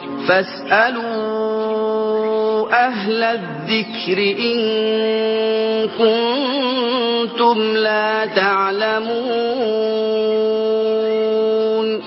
فاسألوا أهل الذكر إن كنتم لا تعلمون.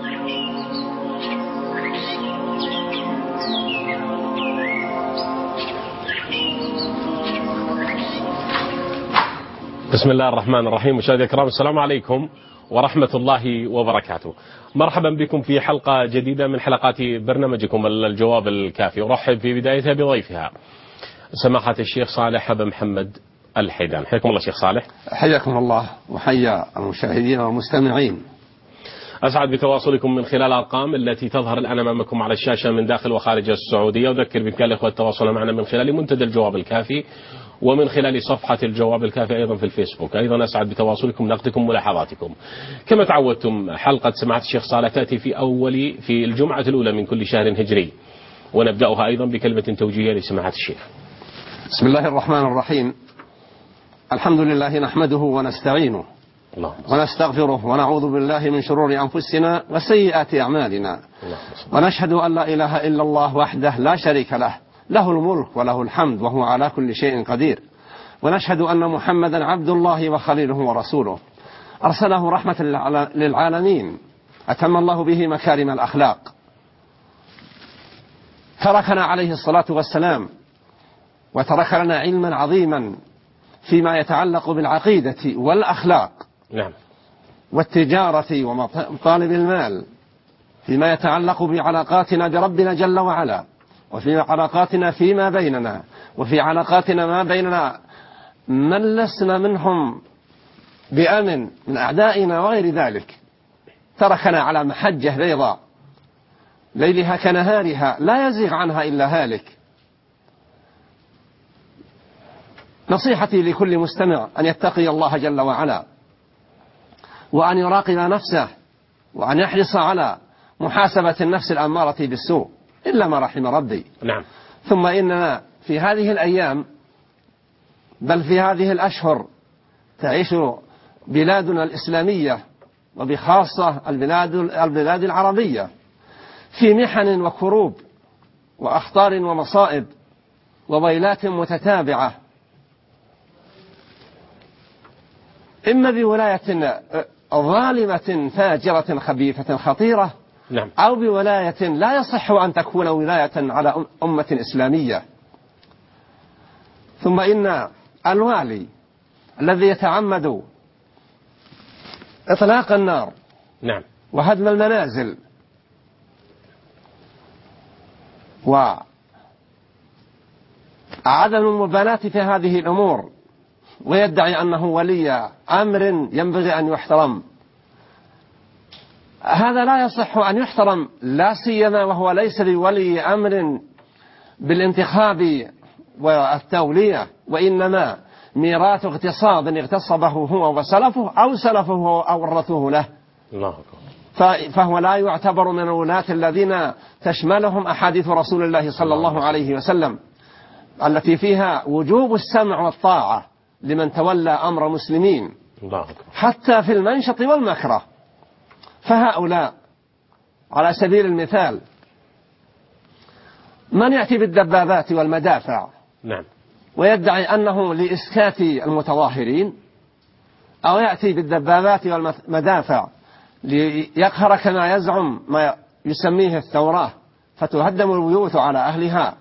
بسم الله الرحمن الرحيم. مشاهدينا الكرام، السلام عليكم ورحمة الله وبركاته. مرحبا بكم في حلقة جديدة من حلقات برنامجكم الجواب الكافي. أرحب في بدايتها بضيفها سماحة الشيخ صالح بن محمد الحيدان. حياكم الله شيخ صالح. حياكم الله وحيا المشاهدين والمستمعين. أسعد بتواصلكم من خلال الأرقام التي تظهر الآن أمامكم على الشاشة من داخل وخارج السعودية. أذكر بك الإخوة التواصل معنا من خلال منتدى الجواب الكافي ومن خلال صفحة الجواب الكافي أيضا في الفيسبوك. أيضا أسعد بتواصلكم، نقدكم، ملاحظاتكم. كما تعودتم حلقة سماحة الشيخ صالح تأتي في الجمعة الأولى من كل شهر هجري، ونبدأها أيضا بكلمة توجيهية لسماحة الشيخ. بسم الله الرحمن الرحيم. الحمد لله نحمده ونستعينه ونستغفره ونعوذ بالله من شرور أنفسنا وسيئات أعمالنا، ونشهد أن لا إله إلا الله وحده لا شريك له، له الملك وله الحمد وهو على كل شيء قدير. ونشهد أن محمدا عبد الله وخليله ورسوله، أرسله رحمة للعالمين، أتم الله به مكارم الأخلاق، تركنا عليه الصلاة والسلام وترك لنا علما عظيما فيما يتعلق بالعقيدة والأخلاق والتجارة ومطالب المال، فيما يتعلق بعلاقاتنا بربنا جل وعلا، وفي علاقاتنا فيما بيننا، وفي علاقاتنا ما بيننا من لسنا منهم بأمن من أعدائنا وغير ذلك. تركنا على محجة بيضاء ليلها كنهارها لا يزيغ عنها إلا هالك. نصيحتي لكل مستمع أن يتقي الله جل وعلا، وأن يراقب نفسه، وأن يحرص على محاسبة النفس الأمارة بالسوء إلا ما رحم ربي. ثم إننا في هذه الأيام بل في هذه الأشهر تعيش بلادنا الإسلامية وبخاصة البلاد العربية في محن وكروب وأخطار ومصائب وويلات متتابعة، إما بولاية ظالمة فاجرة خبيثة خطيرة، أو بولاية لا يصح أن تكون ولاية على أمة إسلامية. ثم إن الوالي الذي يتعمد إطلاق النار وهدم المنازل وعدم المبالاة في هذه الأمور، ويدعي أنه ولي أمر ينبغي أن يحترم، هذا لا يصح أن يحترم، لا سيما وهو ليس بولي أمر بالانتخاب والتولية، وإنما ميراث اغتصاب اغتصبه هو وسلفه أو سلفه أو ورثوه له. فهو لا يعتبر من الولاة الذين تشملهم أحاديث رسول الله صلى الله عليه وسلم التي فيها وجوب السمع والطاعة لمن تولى أمر مسلمين حتى في المنشط والمكره. فهؤلاء على سبيل المثال من يأتي بالدبابات والمدافع ويدعي أنه لإسكات المتظاهرين، أو يأتي بالدبابات والمدافع ليقهر كما يزعم ما يسميه الثورة، فتهدم البيوت على أهلها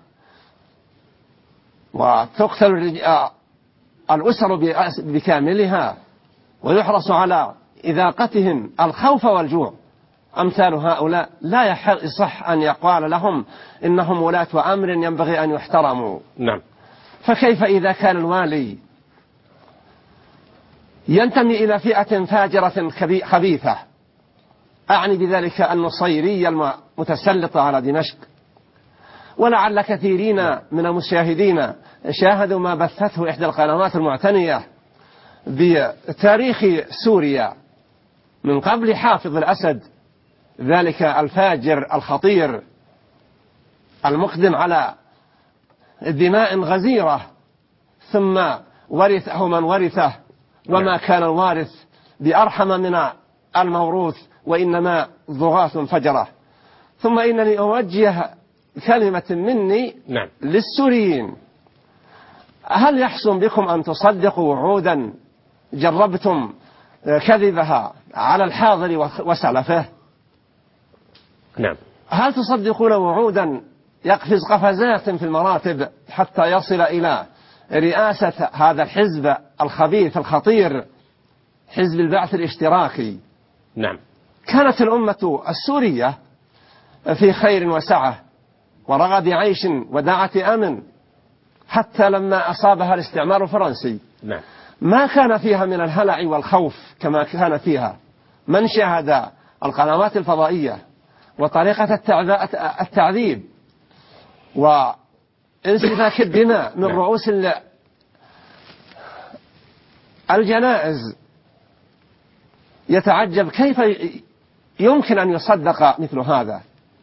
وتقتل الأسر بكاملها ويحرص على إذاقتهم الخوف والجوع. أمثال هؤلاء لا يصح أن يقال لهم إنهم ولاة أمر ينبغي أن يحترموا. فكيف إذا كان الوالي ينتمي إلى فئة فاجرة خبيثة، أعني بذلك النصيرية المتسلطة على دمشق. ولعل كثيرين من المشاهدين شاهدوا ما بثته إحدى القنوات المعتنية بتاريخ سوريا من قبل حافظ الأسد، ذلك الفاجر الخطير المقدم على دماء غزيرة، ثم ورثه من ورثه، وما كان الوارث بأرحم من الموروث، وإنما ضغاث فجرة. ثم إنني أوجه كلمة مني نعم. للسوريين. هل يحسن بكم أن تصدقوا وعودا جربتم كذبها على الحاضر وسلفه؟ نعم. هل تصدقون وعودا يقفز قفزات في المراتب حتى يصل إلى رئاسة هذا الحزب الخبيث الخطير، حزب البعث الاشتراكي؟ نعم. كانت الأمة السورية في خير وسعة ورغد عيش ودعة أمن حتى لما أصابها الاستعمار الفرنسي. نعم. ما كان فيها من الهلع والخوف كما كان فيها من شاهد القنوات الفضائية وطريقة التعذيب وانسفاك الدماء من رؤوس الجنائز. يتعجب كيف يمكن أن يصدق مثل هذا.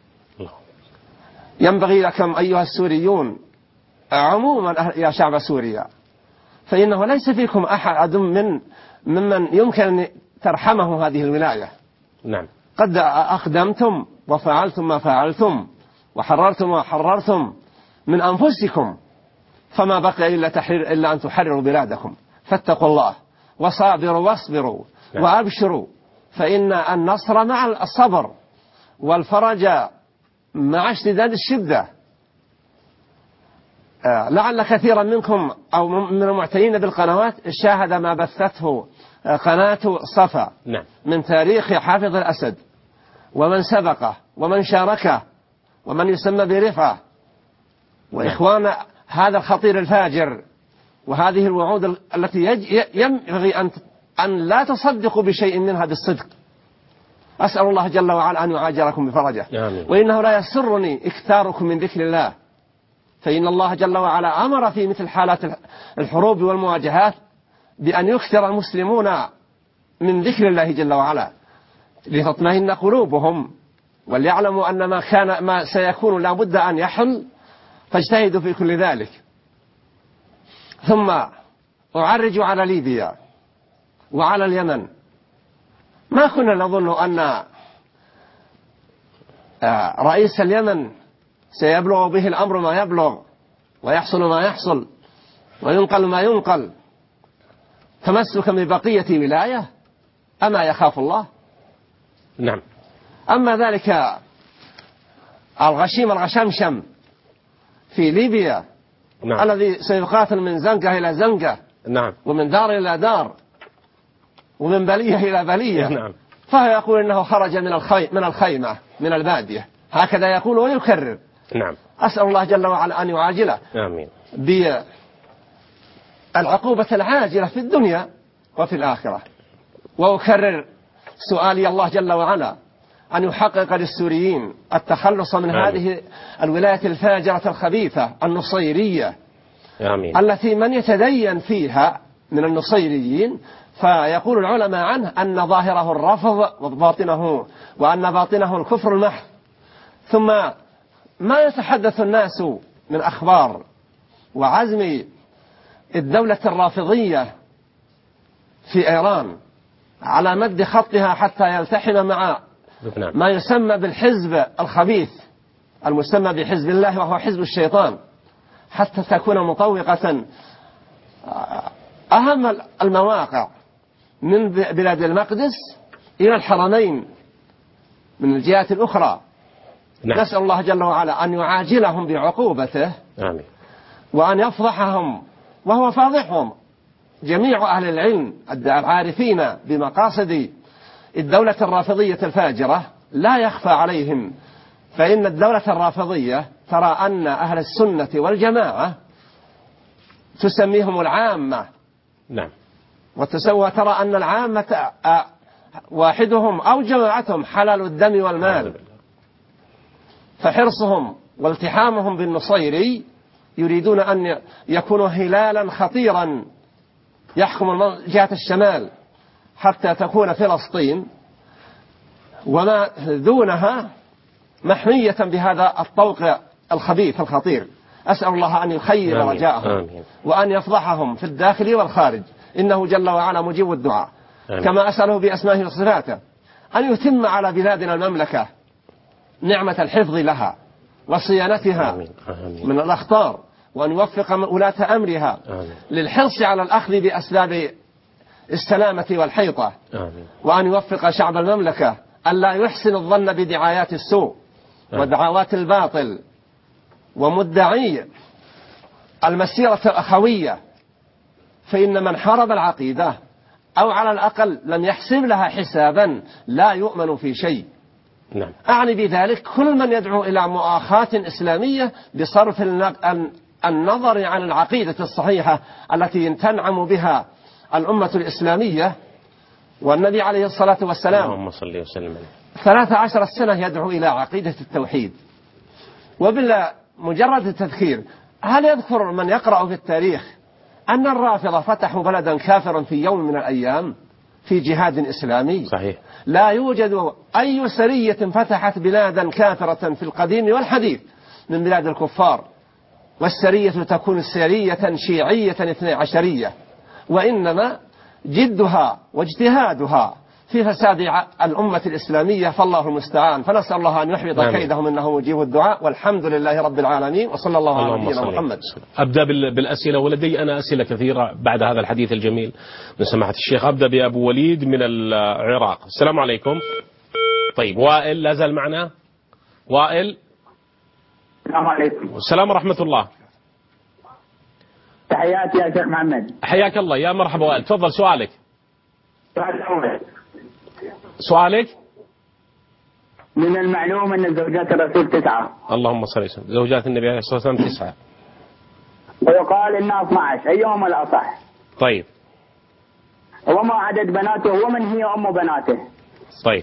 ينبغي لكم أيها السوريون عموما يا شعب سوريا، فإنه ليس فيكم أحد ممن يمكن أن ترحمه هذه الولاية. نعم. قد أقدمتم وفعلتم ما فعلتم وحررتم ما حررتم من أنفسكم، فما بقي إلا أن تحرروا بلادكم. فاتقوا الله وصابروا واصبروا. نعم. وأبشروا، فإن النصر مع الصبر والفرج مع اشتداد الشدة. لعل كثيرا منكم أو من المعتنين بالقنوات شاهد ما بثته قناة صفا. نعم. من تاريخ حافظ الأسد ومن سبقه ومن شاركه ومن يسمى برفعة وإخوان هذا الخطير الفاجر، وهذه الوعود التي ينبغي أن لا تصدقوا بشيء منها بالصدق. أسأل الله جل وعلا أن يعاجلكم بفرجه. وإنه لا يسرني إكثاركم من ذكر الله، فإن الله جل وعلا أمر في مثل حالات الحروب والمواجهات بأن يكثر المسلمون من ذكر الله جل وعلا لتطمئن قلوبهم وليعلموا أن ما سيكون لا بد أن يحل، فاجتهدوا في كل ذلك. ثم أعرج على ليبيا وعلى اليمن. ما كنا نظن أن رئيس اليمن سيبلغ به الأمر ما يبلغ ويحصل ما يحصل وينقل ما ينقل تمسكا ببقية ولاية. أما يخاف الله؟ نعم. أما ذلك الغشامشم في ليبيا. نعم. الذي سيقاتل من زنقة إلى زنقة. نعم. ومن دار إلى دار ومن بلية إلى بلية. نعم. فهو يقول إنه خرج من الخيمة من البادية، هكذا يقول ويكرر. نعم. أسأل الله جل وعلا أن يعاجله. آمين. بالعقوبة العاجلة في الدنيا وفي الآخرة. وأكرر سؤالي الله جل وعلا أن يحقق للسوريين التخلص من هذه الولاية الفاجرة الخبيثة النصيرية. آمين. التي من يتدين فيها من النصيريين فيقول العلماء عنه أن ظاهره الرفض وأن باطنه الكفر المحض. ثم ما يتحدث الناس من أخبار وعزم الدولة الرافضية في إيران على مد خطها حتى يلتحم مع ما يسمى بالحزب الخبيث المسمى بحزب الله وهو حزب الشيطان، حتى تكون مطوقة أهم المواقع من بلاد المقدس إلى الحرمين من الجهات الأخرى. نعم. نسأل الله جل وعلا أن يعاجلهم بعقوبته. آمين. وأن يفضحهم، وهو فاضحهم. جميع أهل العلم العارفين بمقاصد الدولة الرافضية الفاجرة لا يخفى عليهم، فإن الدولة الرافضية ترى أن أهل السنة والجماعة تسميهم العامة. نعم. وترى أن العامة واحدهم أو جماعتهم حلال الدم والمال. فحرصهم والتحامهم بالنصيري يريدون أن يكونوا هلالا خطيرا يحكم جهة الشمال حتى تكون فلسطين وما دونها محمية بهذا الطوق الخبيث الخطير. أسأل الله أن يخير رجاءهم وأن يفضحهم في الداخل والخارج، إنه جل وعلا مجيب الدعاء. كما أسأله بأسمائه وصفاته أن يتم على بلادنا المملكة نعمة الحفظ لها وصيانتها من الأخطار، وأن يوفق ولاة أمرها للحرص على الأخذ بأسباب السلامة والحيطة، وأن يوفق شعب المملكة أن لا يحسن الظن بدعايات السوء ودعوات الباطل ومدعي المسيرة الأخوية، فإن من حارب العقيدة أو على الأقل لم يحسب لها حسابا لا يؤمن في شيء. أعني بذلك كل من يدعو إلى مؤاخاة إسلامية بصرف النظر عن العقيدة الصحيحة التي تنعم بها الأمة الإسلامية. والنبي عليه الصلاة والسلام اللهم صل وسلم عليه 13 سنة يدعو إلى عقيدة التوحيد. وبلا مجرد التذكير، هل يذكر من يقرأ في التاريخ أن الرافضة فتحوا بلدا كافرا في يوم من الأيام في جهاد إسلامي؟ صحيح. لا يوجد أي سرية فتحت بلادا كافرة في القديم والحديث من بلاد الكفار، والسرية تكون سرية شيعية 12، وإنما جدها واجتهادها في فساد الأمة الإسلامية، فالله المستعان. فنسأل الله أن يحبط كيدهم إنه مجيب الدعاء، والحمد لله رب العالمين، وصلى الله على نبينا محمد. أبدأ بالأسئلة، ولدي أنا أسئلة كثيرة بعد هذا الحديث الجميل من سماحة الشيخ. أبدأ بأبو وليد من العراق. السلام عليكم. طيب، وائل لا زال معنا؟ وائل. السلام عليكم. السلام ورحمة الله. تحياتي يا شيخ محمد. حياك الله، يا مرحبا وائل، تفضل سؤالك. سؤالك. من المعلوم أن زوجات الرسول 9. اللهم صل وسلم. زوجات النبي عليه الصلاة والسلام 9، ويقال إنها 12، أيهما الأصح؟ طيب. وما عدد بناته ومن هي أم بناته؟ طيب.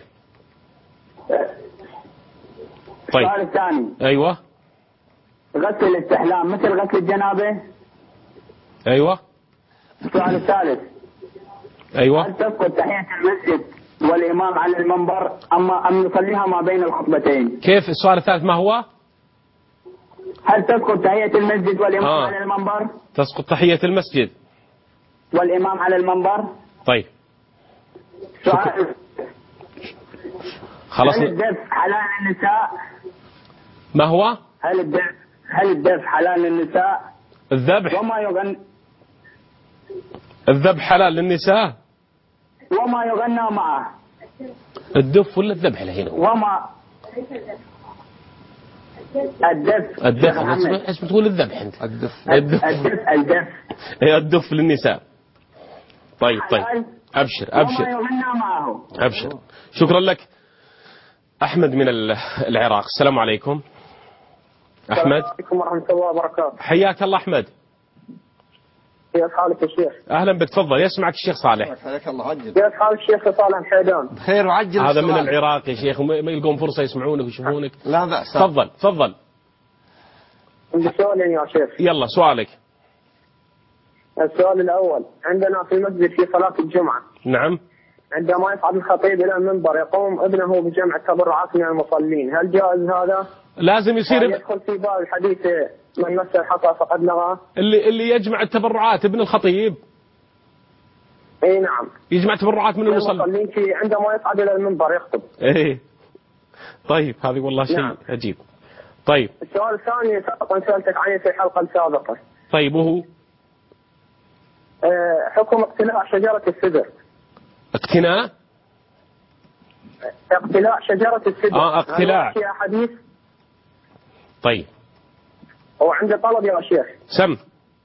السؤال الثاني. أيوة. غسل الاستحلام مثل غسل الجنابة؟ أيوة. السؤال الثالث. أيوة. هل تسقط تحية المسجد والإمام على المنبر أم يصليها ما بين الخطبتين؟ كيف السؤال الثالث ما هو؟ هل تسقط تحية المسجد والإمام على المنبر؟ تسقط تحية المسجد والإمام على المنبر. طيب. سؤال. خلاص. هل الدف حلال للنساء؟ ما هو؟ هل الدف حلال للنساء؟ الذبح. وما يغنى. الذبح حلال للنساء. وما يغنى معه. الدف ولا الذبح الحين؟ وما الدف. ايش بتقول الذبح انت؟ الدف. الدف للنساء. طيب. ابشر. وما يغنى معه. ابشر. شكرا لك. احمد من العراق. السلام عليكم. احمد. السلام عليكم ورحمة الله وبركاته. حياك الله احمد. كيف حالك يا شيخ؟ اهلا بك، تفضل، يسمعك الشيخ صالح. حياك الله. عجل. كيف حال الشيخ صالح الحيدان؟ بخير وعجل. هذا من العراق يا شيخ، وما يلقون فرصة يسمعونك ويشوفونك. لا بأس. تفضل. عندي سؤالين يا شيخ. يلا سؤالك. السؤال الأول، عندنا في المسجد في صلاة الجمعة. نعم. عندما يصعد الخطيب إلى المنبر يقوم ابنه بجمع التبرعات من المصلين، هل جائز هذا؟ لازم يصير. يدخل في باب الحديث من مس الحصى فقد لغى. اللي يجمع التبرعات ابن الخطيب. اي نعم. يجمع تبرعات من المصلين في عندما يصعد إلى المنبر يخطب. ايه. طيب، هذه والله شيء عجيب. طيب. السؤال الثاني سابقا سألتك عنه في الحلقة السابقة. طيب، وهو حكم اقتلاع شجرة السدر. اقتلاع شجرة السدر. اقتلاع. في حديث. طيب. وعندي طلب يا شيخ. سم.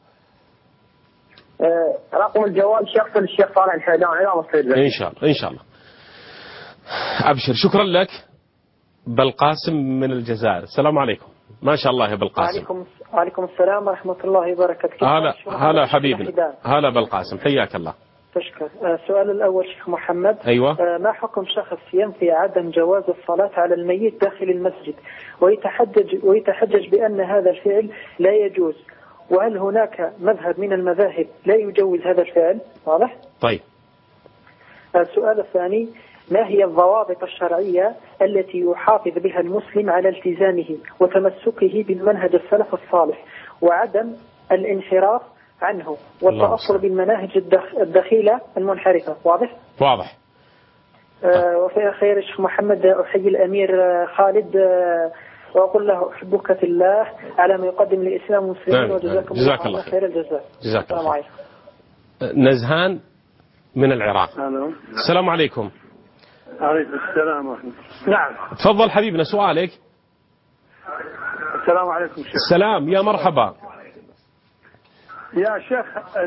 رقم الجوال شخص للشيخ صالح الحيدان إلى مصير. إن شاء الله. أبشر. شكرا لك. بلقاسم من الجزائر. السلام عليكم. ما شاء الله يا بلقاسم. وعليكم السلام ورحمة الله وبركاته. هلا حبيبي. هلا بلقاسم، حياك الله. تشكر. السؤال الأول شيخ محمد. أيوة. ما حكم شخص ينفي عدم جواز الصلاة على الميت داخل المسجد ويتحجج بأن هذا الفعل لا يجوز، وهل هناك مذهب من المذاهب لا يجوز هذا الفعل؟ واضح؟ طيب. السؤال الثاني، ما هي الضوابط الشرعية التي يحافظ بها المسلم على التزامه وتمسكه بالمنهج السلف الصالح وعدم الانحراف عنه والتأصل بالمناهج الدخيلة المنحرفة؟ واضح؟ وفي خير الشيخ محمد أحيي الأمير خالد وأقول له أحبك في الله على ما يقدم للإسلام والمسلمين، وجزاكم الله خير الجزاء. جزاك الله خير. نزهان من العراق. السلام عليكم. عليكم السلام ورحمة الله. نعم تفضل حبيبنا سؤالك. السلام عليكم شيخ. السلام يا مرحبا يا شيخ،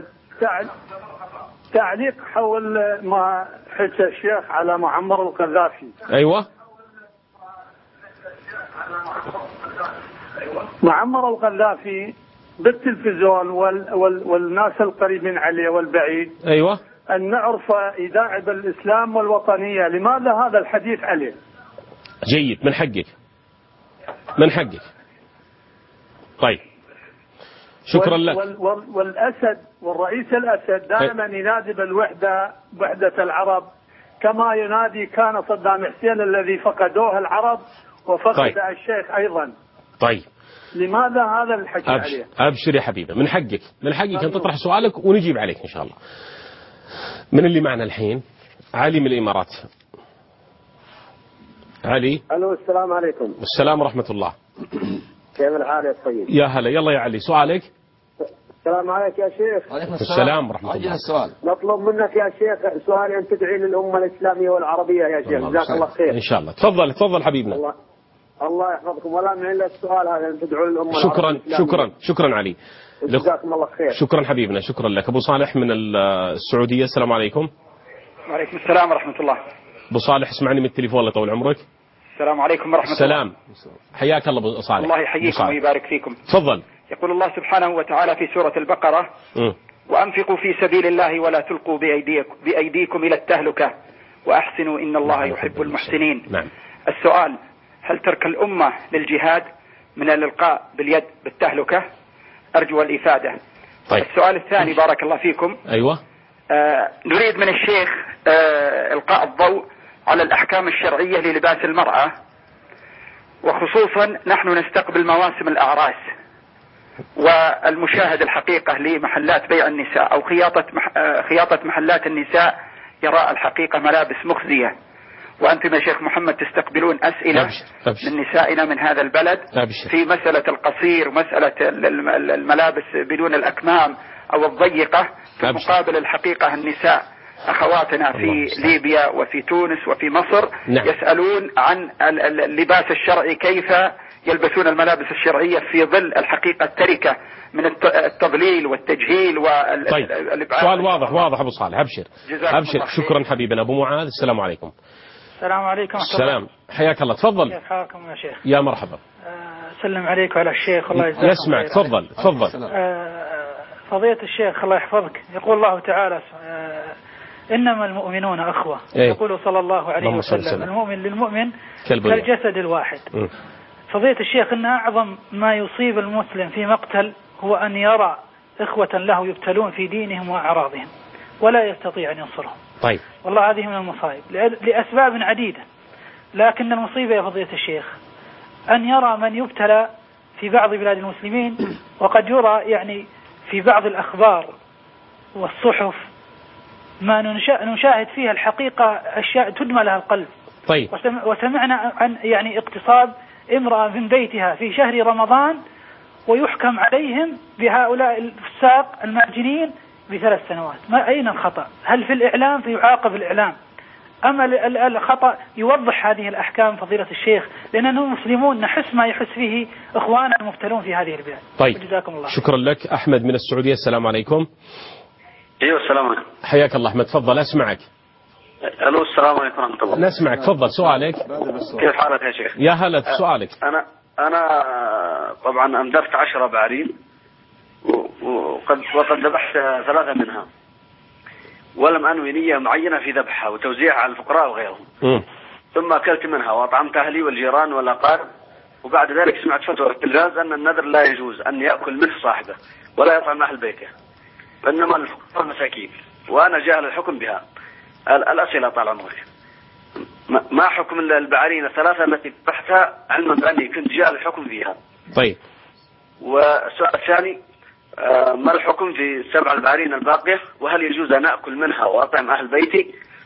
تعليق حول ما حكى الشيخ على معمر القذافي. أيوة. معمر القذافي بالتلفزيون والناس القريبين عليه والبعيد، أيوة، أن نعرف يداعب الإسلام والوطنية، لماذا هذا الحديث عليه؟ جيد، من حقك من حقك. طيب شكرا لك. والأسد والرئيس الأسد دائما ينادي بالوحدة، وحدة العرب، كما ينادي كان صدام حسين الذي فقدوه العرب وفقد طيب. الشيخ أيضا. طيب لماذا هذا الحكي عليه؟ أبشر يا حبيبي، من حقك من حقك أن تطرح سؤالك ونجيب عليك إن شاء الله. من اللي معنا الحين؟ علي من الإمارات. علي. ألو، السلام عليكم. السلام ورحمة الله. كيف الحال يا طيب؟ يا هلا، يلا يا علي سؤالك. السلام عليك يا شيخ. وعليكم السلام ورحمة الله. السؤال. نطلب منك يا شيخ سؤال أن تدعي للأمة الإسلامية والعربية يا شيخ، جزاك الله خير. إن شاء الله. تفضل حبيبنا. الله يحفظكم، ولا من إلا السؤال هذا أن تدعوا للأمة شكرا علي. جزاكم الله خير. شكرا حبيبنا، شكرا لك. أبو صالح من السعودية. السلام عليكم. وعليكم السلام ورحمة الله. أبو صالح اسمعني من التليفون الله يطول عمرك. السلام عليكم ورحمة السلام. حياك الله أبو صالح. الله يحييكم ويبارك فيكم. تفضل. يقول الله سبحانه وتعالى في سورة البقرة: وأنفقوا في سبيل الله ولا تلقوا بأيديكم إلى التهلكة وأحسنوا إن الله يحب المحسنين. نعم. السؤال: هل ترك الأمة للجهاد من الإلقاء باليد بالتهلكة؟ أرجو الإفادة. طيب. السؤال الثاني بارك الله فيكم. أيوة. نريد من الشيخ إلقاء الضوء على الأحكام الشرعية للباس المرأة، وخصوصا نحن نستقبل مواسم الأعراس والمشاهد الحقيقة لمحلات بيع النساء أو خياطة محلات النساء يرى الحقيقة ملابس مخزية، وأنتم يا شيخ محمد تستقبلون أسئلة من نسائنا من هذا البلد في مسألة القصير ومسألة الملابس بدون الأكمام أو الضيقة، في مقابل الحقيقة النساء أخواتنا في ليبيا وفي تونس وفي مصر يسألون عن اللباس الشرعي، كيف يلبسون الملابس الشرعية في ظل الحقيقة التركة من التضليل والتجهيل والإبعاد. سؤال واضح أبو صالح. أبشر. شكرا حبيبنا. أبو معاذ. السلام عليكم. السلام عليكم. السلام، حياك الله. تفضل. كيف حالكم يا شيخ؟ يا مرحبا. سلم عليك وعلى الشيخ، الله يجزاك. يسمعك. تفضل. فضيلة الشيخ الله يحفظك، يقول الله تعالى: إنما المؤمنون أخوة. يقول صلى الله عليه وسلم: المؤمن للمؤمن كالجسد الواحد. فضيلة الشيخ، إن أعظم ما يصيب المسلم في مقتل هو أن يرى إخوة له يبتلون في دينهم وأعراضهم ولا يستطيع أن ينصرهم. طيب. والله هذه من المصائب لأسباب عديدة، لكن المصيبة يا فضيلة الشيخ أن يرى من يبتلى في بعض بلاد المسلمين، وقد يرى يعني في بعض الأخبار والصحف ما نشاهد فيها الحقيقة أشياء تدمى لها القلب. طيب. وسمعنا عن يعني اغتصاب امرأة من بيتها في شهر رمضان، ويحكم عليهم بهؤلاء الفساق الماجنين ب3 سنوات. ما أين الخطأ؟ هل في الإعلام فيعاقب الإعلام، أما الخطأ يوضح هذه الأحكام فضيلة الشيخ، لأننا مسلمون نحس ما يحس فيه إخواننا المبتلون في هذه البلاد. طيب. جزاكم الله. شكرا لك. أحمد من السعودية. السلام عليكم. ايوه السلام عليكم. حياك الله أحمد. تفضل أسمعك. الو السلام عليكم ورحمة الله. نسمعك. تفضل سؤالك. كيف حالك يا شيخ؟ يا هلا. سؤالك. أنا طبعا أمدرت 10 بعرين وقد ذبحت 3 منها، ولم أنوي نية معينة في ذبحها وتوزيعها على الفقراء وغيرهم. ثم أكلت منها وأطعمت أهلي والجيران والأقارب، وبعد ذلك سمعت فتوى في التلفاز أن النذر لا يجوز أن يأكل منه صاحبه ولا يطعم أهل بيته، وإنما الفقراء المساكين، وأنا جاهل الحكم بها. الأسئلة طال عمرك، ما حكم البعارين 3 التي ذبحتها علما بأني كنت جاهل الحكم فيها؟ طيب. والسؤال الثاني: ما الحكم في 7 البعارين الباقية، وهل يجوز أن أكل منها وأطعم أهل بيتي؟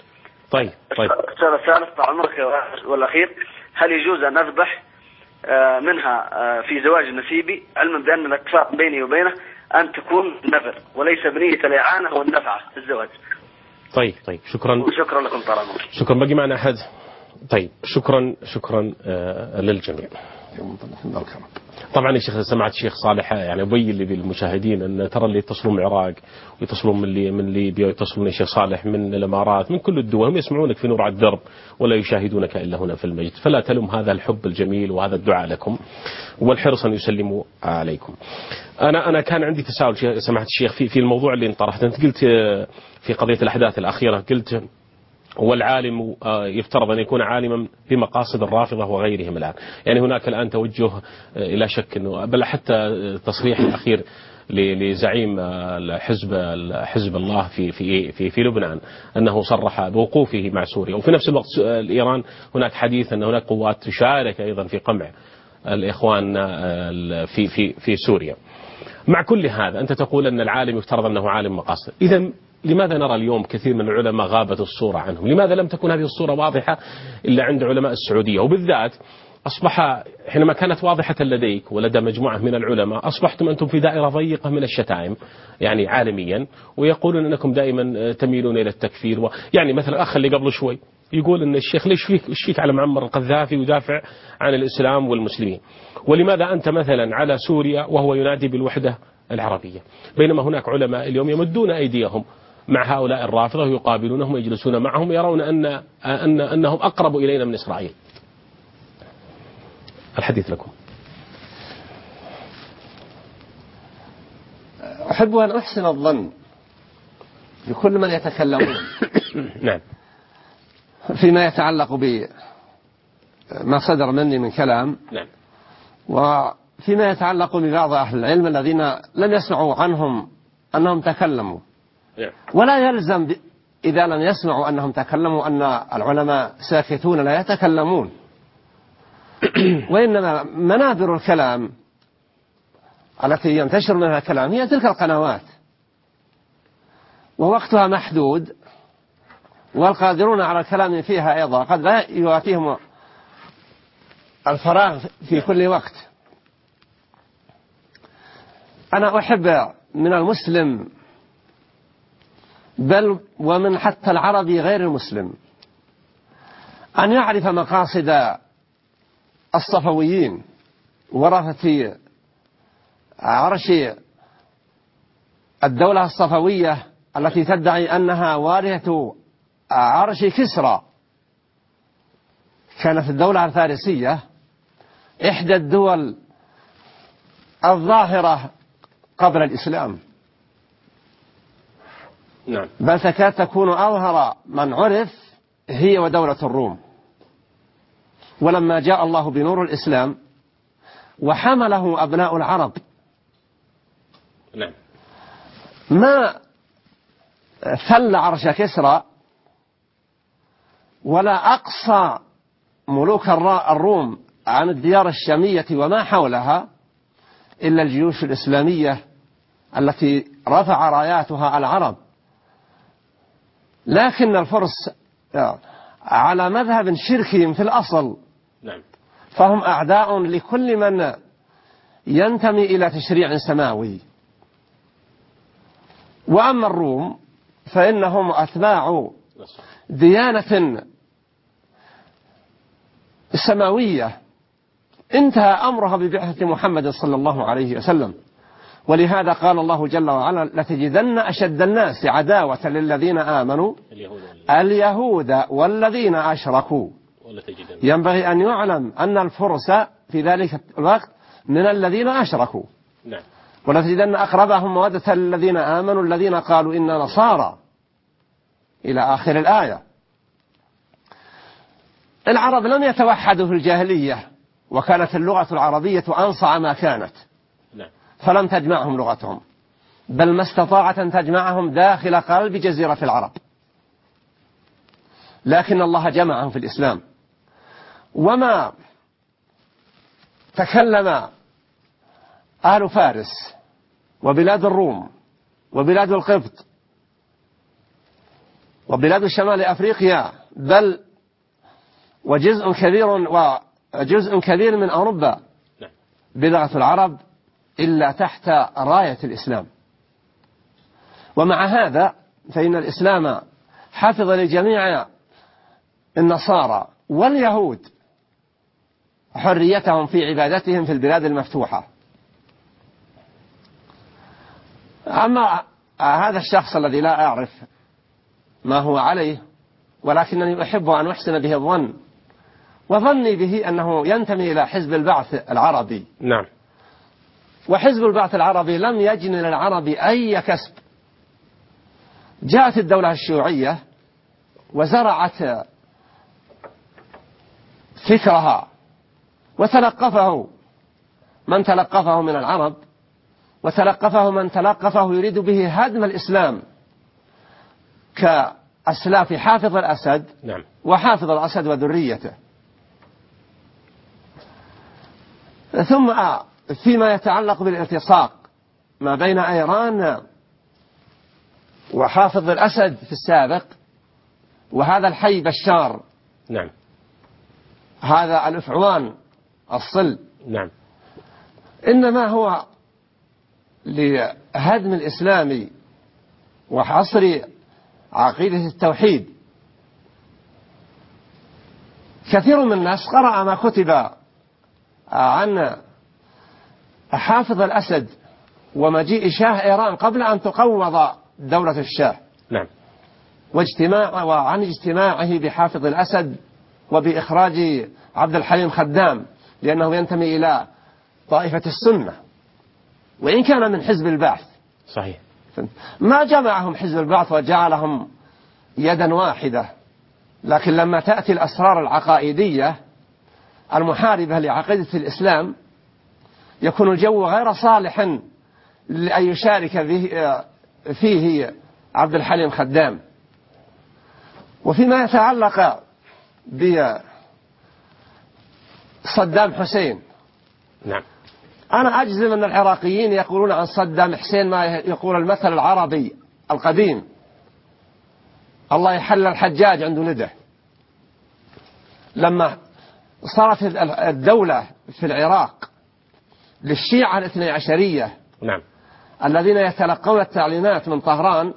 طيب. السؤال الثالث طال عمرك والأخير، هل يجوز أن أذبح منها في زواج نسيبي، علما بأن الاتفاق بيني وبينه أن تكون نذر وليس بنية الإعانة والنفعة في الزواج؟ طيب شكرا. وشكرا لكم طال عمرك. شكرا. باقي معنا أحد؟ طيب شكرا للجميع. طبعا يا شيخ سمعت الشيخ صالح يعني أبين لي بالمشاهدين أن ترى اللي يتصلون من العراق ويتصلون من ليبيا ويتصلون يا شيخ صالح من الإمارات من كل الدول، هم يسمعونك في نور على الدرب ولا يشاهدونك إلا هنا في المجد، فلا تلم هذا الحب الجميل وهذا الدعاء لكم والحرص أن يسلموا عليكم. أنا كان عندي تساؤل سمعت الشيخ في الموضوع اللي انطرحت. أنت قلت في قضية الأحداث الأخيرة، قلت والعالم يفترض أن يكون عالما بمقاصد الرافضة وغيرهم الآن، يعني هناك الآن توجه إلى شك أنه بل حتى التصريح الأخير لزعيم حزب الله في لبنان أنه صرح بوقوفه مع سوريا، وفي نفس الوقت إيران هناك حديث أن هناك قوات تشارك أيضا في قمع الإخوان في سوريا. مع كل هذا أنت تقول أن العالم يفترض أنه عالم مقاصد، إذا لماذا نرى اليوم كثير من العلماء غابت الصورة عنهم؟ لماذا لم تكن هذه الصورة واضحة إلا عند علماء السعودية؟ وبالذات أصبح حينما كانت واضحة لديك ولدى مجموعة من العلماء أصبحتم أنتم في دائرة ضيقة من الشتائم يعني عالميا، ويقولون أنكم دائما تميلون إلى التكفير. يعني مثلا الأخ اللي قبل شوي يقول أن الشيخ ليش فيك على معمر القذافي ويدافع عن الإسلام والمسلمين، ولماذا أنت مثلا على سوريا وهو ينادي بالوحدة العربية، بينما هناك علماء اليوم يمدون أيديهم مع هؤلاء الرافضة ويقابلونهم ويجلسون معهم يرون أنهم أقرب إلينا من إسرائيل. الحديث لكم. أحب أن أحسن الظن بكل من يتكلمون نعم فيما يتعلق بما صدر مني من كلام، نعم، وفيما يتعلق ببعض أهل العلم الذين لم يسمعوا عنهم أنهم تكلموا، ولا يلزم إذا لم يسمعوا أنهم تكلموا أن العلماء ساكتون لا يتكلمون، وإنما منابر الكلام التي ينتشر منها الكلام هي تلك القنوات، ووقتها محدود، والقادرون على الكلام فيها أيضا قد لا يوافيهم الفراغ في كل وقت. أنا أحب من المسلم بل ومن حتى العربي غير المسلم أن يعرف مقاصد الصفويين ورثة عرش الدولة الصفوية التي تدعي أنها وارثة عرش كسرى. كانت الدولة الفارسية إحدى الدول الظاهرة قبل الإسلام، نعم، بل تكاد تكون أظهر من عرف هي ودولة الروم. ولما جاء الله بنور الإسلام وحمله أبناء العرب نعم، ما ثل عرش كسرى ولا أقصى ملوك الروم عن الديار الشامية وما حولها إلا الجيوش الإسلامية التي رفع راياتها العرب. لكن الفرس على مذهب شركي في الأصل، نعم، فهم أعداء لكل من ينتمي إلى تشريع سماوي. وأما الروم فإنهم أتباع ديانة سماوية انتهى أمرها ببعثة محمد صلى الله عليه وسلم. ولهذا قال الله جل وعلا: لتجدن أشد الناس عداوة للذين آمنوا اليهود والذين أشركوا. ينبغي أن يعلم أن الفرس في ذلك الوقت من الذين أشركوا. نعم. ولتجدن أقربهم مودة للذين آمنوا الذين قالوا إنا نصارى إلى آخر الآية. العرب لم يتوحدوا في الجاهلية، وكانت اللغة العربية أنصع ما كانت، فلم تجمعهم لغتهم، بل ما استطاعت أن تجمعهم داخل قلب جزيرة العرب. لكن الله جمعهم في الإسلام. وما تكلم أهل فارس وبلاد الروم وبلاد القبط وبلاد شمال أفريقيا بل وجزء كبير من أوروبا بضعة العرب إلا تحت راية الإسلام. ومع هذا فإن الإسلام حافظ لجميع النصارى واليهود حريتهم في عبادتهم في البلاد المفتوحة. أما هذا الشخص الذي لا أعرف ما هو عليه ولكنني أحب أن أحسن به الظن، وظني به أنه ينتمي إلى حزب البعث العربي. نعم. وحزب البعث العربي لم يجن للعرب أي كسب. جاءت الدولة الشيوعية وزرعت فكرها وتلقفه من تلقفه من العرب، وتلقفه من تلقفه يريد به هدم الإسلام كأسلاف حافظ الأسد. نعم. وحافظ الأسد وذريته. ثم فيما يتعلق بالالتصاق ما بين إيران وحافظ الأسد في السابق وهذا الحي بشار، نعم، هذا الأفعوان الصل، نعم، إنما هو لهدم الإسلام وحصر عقيدة التوحيد. كثير من الناس قرأ ما كتب عن حافظ الأسد ومجيء شاه إيران قبل أن تقوض دولة الشاه. نعم. وعن اجتماعه بحافظ الأسد وبإخراج عبد الحليم خدام لأنه ينتمي إلى طائفة السنة وإن كان من حزب البعث. صحيح. ما جمعهم حزب البعث وجعلهم يدا واحدة، لكن لما تأتي الأسرار العقائدية المحاربة لعقيدة الإسلام يكون الجو غير صالح لأن يشارك فيه عبد الحليم خدام. وفيما يتعلق بصدام حسين، نعم، أنا أجزم أن العراقيين يقولون عن صدام حسين ما يقول المثل العربي القديم: الله يحل الحجاج عند ولده. لما صارت الدولة في العراق للشيعة الاثني عشرية، نعم، الذين يتلقون التعليمات من طهران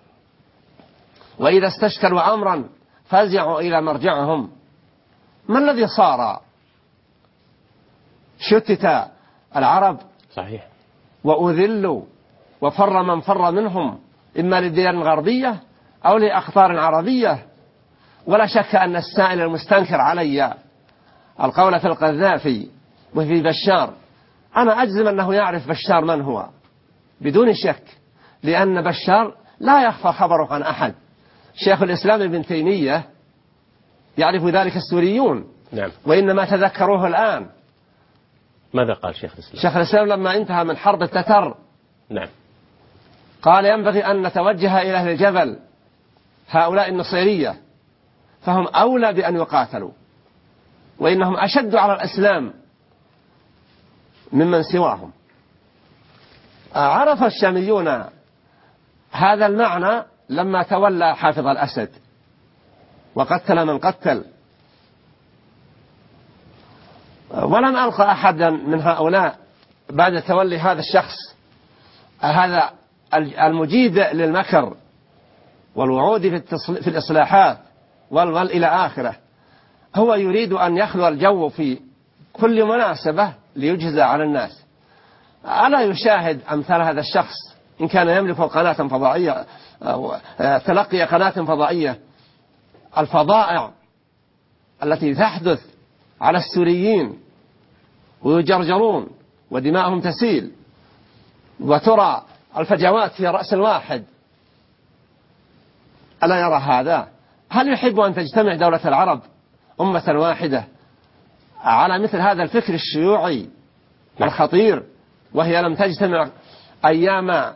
وإذا استشكلوا أمرا فزعوا إلى مرجعهم، ما الذي صار؟ شتت العرب. صحيح. وأذلوا وفر من فر منهم إما لديار غربية أو لأخطار عربية. ولا شك أن السائل المستنكر علي القول في القذافي وفي بشار، أنا أجزم أنه يعرف بشار من هو بدون شك، لأن بشار لا يخفى خبره عن أحد. شيخ الإسلام ابن تيمية يعرف ذلك السوريون. نعم. وإنما تذكروه الآن. ماذا قال شيخ الإسلام؟ شيخ الإسلام لما انتهى من حرب التتر، نعم، قال: ينبغي أن نتوجه إلى أهل الجبل، هؤلاء النصيرية، فهم أولى بأن يقاتلوا، وإنهم أشد على الإسلام ممن سواهم. عرف الشاميون هذا المعنى لما تولى حافظ الأسد وقتل من قتل. ولم ألقى أحدا من هؤلاء بعد تولي هذا الشخص، هذا المجيد للمكر والوعود في الإصلاحات إلى آخره، هو يريد أن يخلو الجو في كل مناسبة ليجهز على الناس. ألا يشاهد أمثال هذا الشخص إن كان يملك قناة فضائية، تلقي قناة فضائية، الفضائع التي تحدث على السوريين ويجرجرون ودماءهم تسيل وترى الفجوات في رأس الواحد، ألا يرى هذا؟ هل يحب أن تجتمع دولة العرب أمة واحدة على مثل هذا الفكر الشيوعي الخطير، وهي لم تجتمع أيام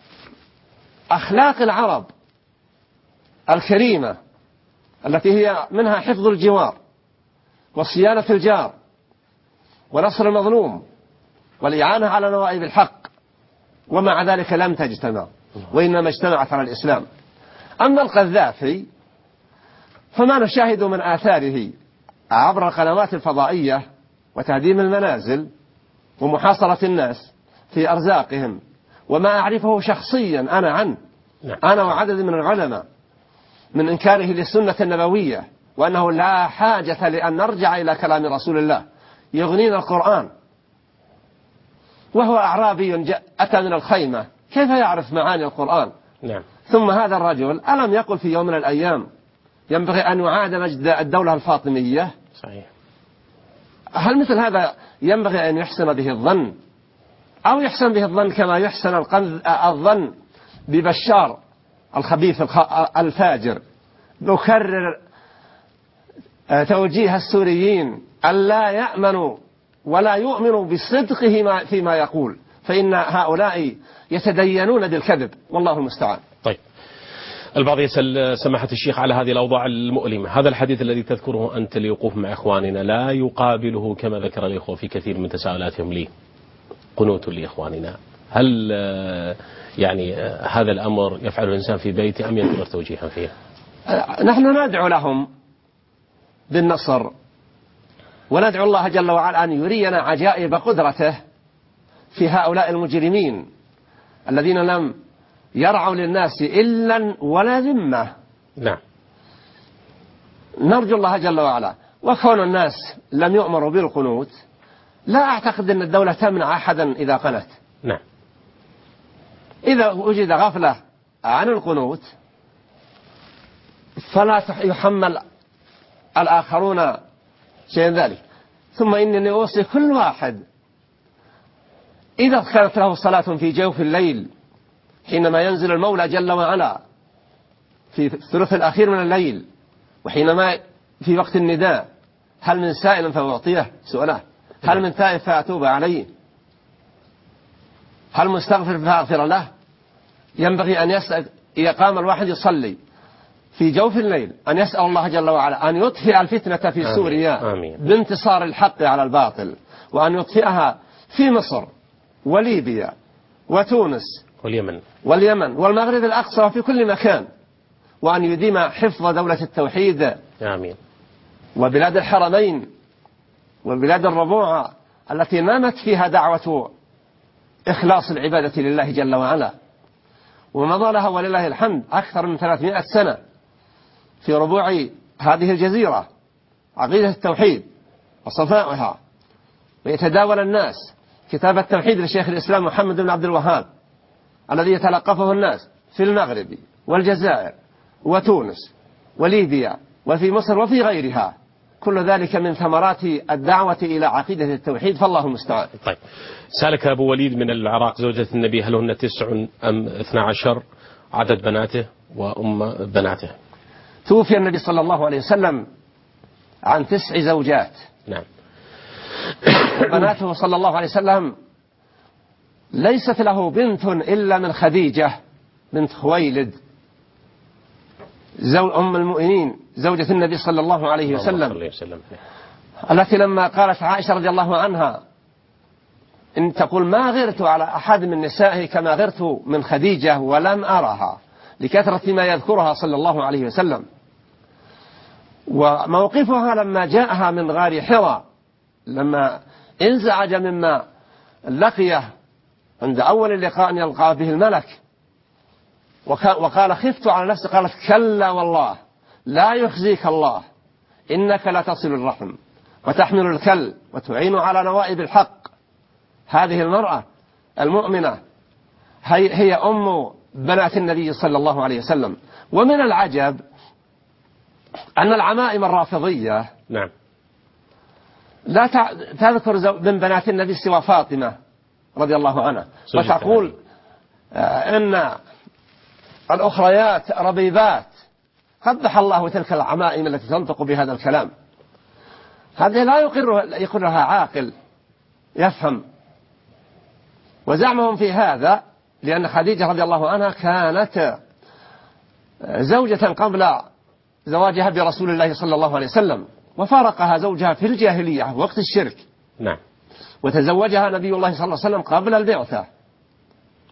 أخلاق العرب الكريمة التي هي منها حفظ الجوار وصيانة الجار ونصر المظلوم والإعانة على نوائب الحق، ومع ذلك لم تجتمع، وإنما اجتمعت على الإسلام. أما القذافي فما نشاهد من آثاره عبر القنوات الفضائية وتهديم المنازل ومحاصرة الناس في أرزاقهم، وما أعرفه شخصيا أنا عنه، أنا وعدد من العلماء، من إنكاره للسنة النبوية، وأنه لا حاجة لأن نرجع إلى كلام رسول الله، يغنينا القرآن. وهو أعرابي أتى من الخيمة، كيف يعرف معاني القرآن؟ نعم. ثم هذا الرجل ألم يقل في يوم من الأيام ينبغي أن يعاد مجد الدولة الفاطمية؟ صحيح. هل مثل هذا ينبغي أن يحسن به الظن، أو يحسن به الظن كما يحسن الظن ببشار الخبيث الفاجر؟ نكرر توجيه السوريين ألا يأمنوا ولا يؤمنوا بصدقه فيما يقول، فإن هؤلاء يتدينون بالكذب، والله المستعان. طيب، البعض يسأل سماحة الشيخ على هذه الأوضاع المؤلمة، هذا الحديث الذي تذكره أنت لوقوف مع إخواننا لا يقابله كما ذكر الإخوة في كثير من تساؤلاتهم لي قنوت لإخواننا، هل يعني هذا الأمر يفعل الإنسان في بيته أم ينتظر توجيها فيه؟ نحن ندعو لهم بالنصر، وندعو الله جل وعلا أن يرينا عجائب قدرته في هؤلاء المجرمين الذين لم يرعوا للناس إلا ولا ذمة. نعم. نرجو الله جل وعلا. وكون الناس لم يؤمروا بالقنوت، لا أعتقد أن الدولة تمنع أحدا إذا قنت. نعم. إذا وجد غفلة عن القنوت فلا يحمل الآخرون شيئا ذلك. ثم إنني أوصي كل واحد إذا كانت له صلاة في جوف الليل حينما ينزل المولى جل وعلا في الثلث الأخير من الليل، وحينما في وقت النداء، هل من سائل فأعطيه سؤاله، هل من تائب فأتوب عليه، هل مستغفر فأغفر له؟ ينبغي أن يسأل إذا قام الواحد يصلي في جوف الليل أن يسأل الله جل وعلا أن يطفئ الفتنة في سوريا بانتصار الحق على الباطل، وأن يطفئها في مصر وليبيا وتونس واليمن والمغرب الأقصى وفي كل مكان، وأن يديم حفظ دولة التوحيد. آمين. وبلاد الحرمين والبلاد الربوع التي نامت فيها دعوة إخلاص العبادة لله جل وعلا، ومضى لها ولله الحمد أكثر من 300 سنة في ربوع هذه الجزيرة عقيدة التوحيد وصفائها، ويتداول الناس كتاب التوحيد لشيخ الإسلام محمد بن عبد الوهاب الذي يتلقفه الناس في المغرب والجزائر وتونس وليبيا وفي مصر وفي غيرها، كل ذلك من ثمرات الدعوة إلى عقيدة التوحيد، فالله المستعان. طيب، سألك أبو وليد من العراق زوجة النبي هل هن 9 أم 12 عدد بناته وأم بناته؟ توفي النبي صلى الله عليه وسلم عن 9 زوجات. نعم. وبناته صلى الله عليه وسلم ليست له بنت إلا من خديجة بنت خويلد أم المؤمنين زوجة النبي صلى الله عليه وسلم، التي لما قالت عائشة رضي الله عنها إن تقول ما غرت على أحد من نسائه كما غرت من خديجة ولم أرها، لكثرة ما يذكرها صلى الله عليه وسلم. وموقفها لما جاءها من غار حراء لما انزعج مما لقيه عند أول اللقاء أن يلقى به الملك وقال خفت على نفسي، قالت كلا والله لا يخزيك الله إنك لتصل الرحم وتحمل الكل وتعين على نوائب الحق. هذه المرأة المؤمنة هي أم بنات النبي صلى الله عليه وسلم. ومن العجب أن العمائم الرافضية نعم لا تذكر من بنات النبي سوى فاطمة رضي الله عنها، وتقول إن الأخريات ربيبات. قبح الله تلك العمائم التي تنطق بهذا الكلام، هذه لا يقرها عاقل يفهم. وزعمهم في هذا لأن خديجة رضي الله عنها كانت زوجة قبل زواجها برسول الله صلى الله عليه وسلم، وفارقها زوجها في الجاهلية وقت الشرك. نعم. وتزوجها نبي الله صلى الله عليه وسلم قبل البعثة،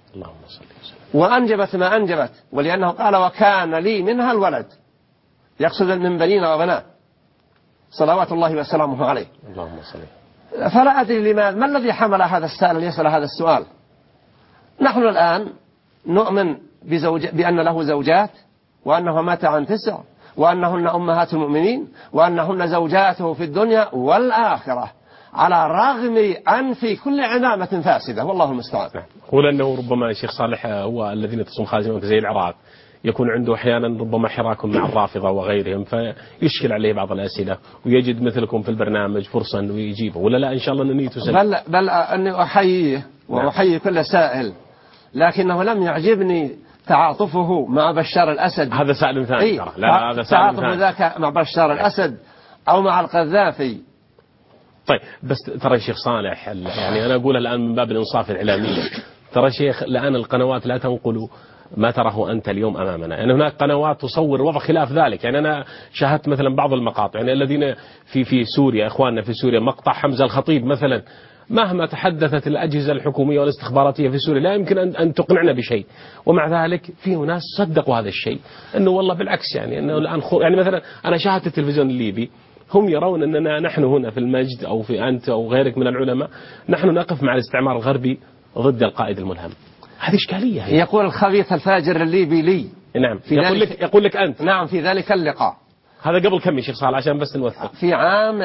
اللهم صل وسلم. وأنجبت ما أنجبت، ولأنه قال وكان لي منها الولد، يقصد من بنين وبنات صلوات الله وسلامه عليه. اللهم صل. فلا أدري لماذا، ما الذي حمل هذا السائل أن يسأل هذا السؤال؟ نحن الآن نؤمن بأن له زوجات، وأنه مات عن 9، وأنهن أمهات المؤمنين، وأنهن زوجاته في الدنيا والآخرة، على الرغم أن في كل عمامة فاسدة، والله المستعان. هو لأنه ربما الشيخ صالح هو الذين تصوم خازنهم زي العراق يكون عنده أحيانا ربما حراك مع الرافضة وغيرهم، فيشكل عليه بعض الأسئلة، ويجد مثلكم في البرنامج فرصة أنه يجيبه، ولا لا إن شاء الله أنه يتسلم. بل أني أحييه وأحيي كل سائل، لكنه لم يعجبني تعاطفه مع بشار الأسد. هذا سائل ثاني. لا هذا سائل تعاطف ذاك مع بشار الأسد أو مع القذافي. طيب بس ترى الشيخ صالح، يعني أنا أقول الآن من باب الإنصاف الإعلامي، ترى شيخ الآن القنوات لا تنقل ما تراه أنت اليوم أمامنا، يعني هناك قنوات تصور وضع خلاف ذلك. يعني أنا شاهدت مثلا بعض المقاطع، يعني الذين في سوريا، إخواننا في سوريا، مقطع حمزة الخطيب مثلا، مهما تحدثت الأجهزة الحكومية والاستخباراتية في سوريا لا يمكن أن تقنعنا بشيء، ومع ذلك في ناس صدقوا هذا الشيء، أنه والله بالعكس، يعني أنه الآن يعني مثلا أنا شاهدت التلفزيون الليبي، هم يرون أننا نحن هنا في المجد أو في أنت أو غيرك من العلماء نحن نقف مع الاستعمار الغربي ضد القائد الملهم. هذه إشكالية. يقول الخبيث الفاجر الليبي لي. نعم. يقول لك أنت. نعم في ذلك اللقاء. هذا قبل كم يا شيخ صالح عشان بس نوثق؟ في عام